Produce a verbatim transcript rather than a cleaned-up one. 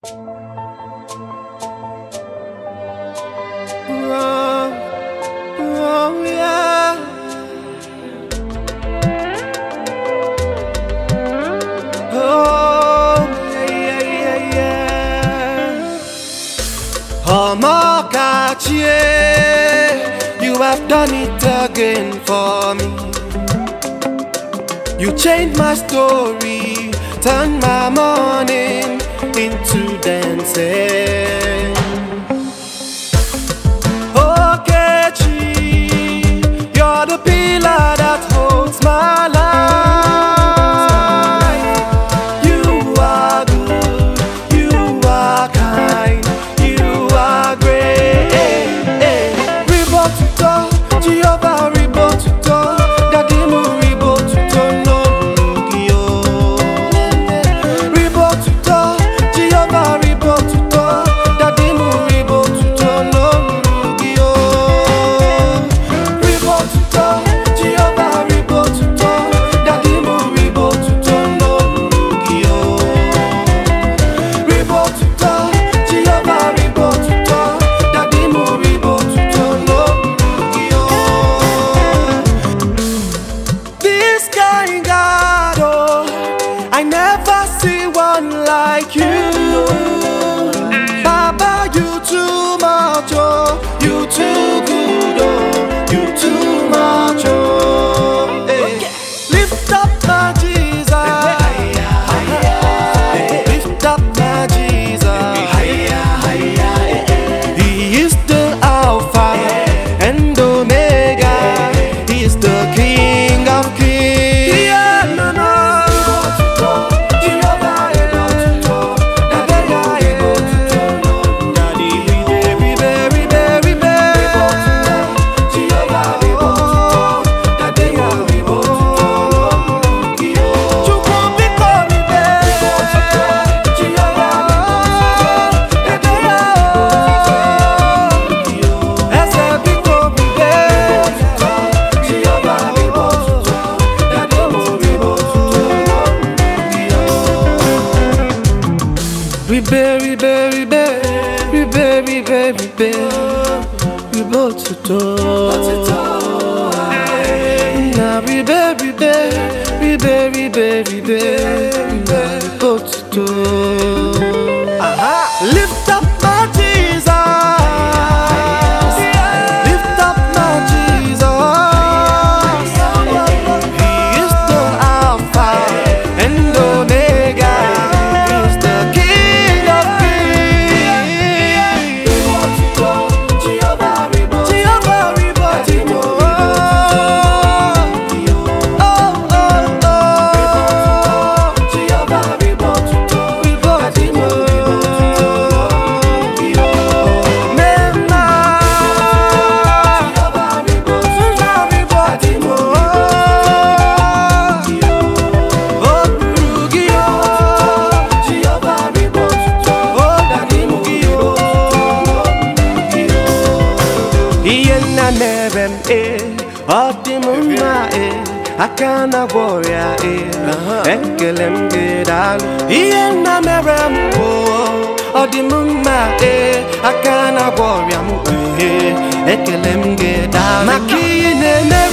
Oh, oh yeah. Oh yeah, yeah, yeah. Omakachi, you have done it again for me. You changed my story, turned my morning into dancing. You're the pillar that holds my life. You are good, you are kind, you are great. Ribotuto, Jehovah Ribotuto, Dadimu Ribotuto no Lugio. Ribotuto, Jehovah Ribotuto, Dadimu Ribotuto no Lugio. Like you, Baba, you too much, oh, you too good, oh, you too much, oh. Hey. Lift up my Jesus, lift up my Jesus. He is the Alpha and Omega. He is the King of Kings. Yeah, no, no. We bury, bury, bury, we bury, bury, bury, we both to now we bury, bury, we bury, bury, bury, we both to lift up my Jesus, lift up my Jesus. He is the Alpha and Omega. Odimuma eh, akana warrior eh, ekelem gedalu. Iyena merem oh, odimuma eh, akana warrior mu eh, ekelem gedalu. Makine